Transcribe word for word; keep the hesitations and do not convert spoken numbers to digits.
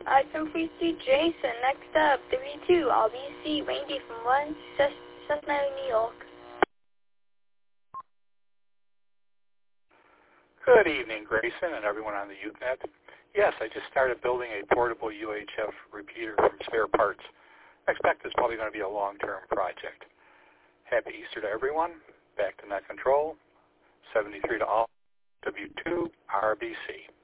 Alright, so three three Jason. Next up, three two R B C, Randy from one, Cincinnati, New York. Good evening, Grayson, and everyone on the Usenet. Yes, I just started building a portable U H F repeater from spare parts. I expect it's probably going to be a long-term project. Happy Easter to everyone. Back to Net Control. seventy-three to all. W two R B C.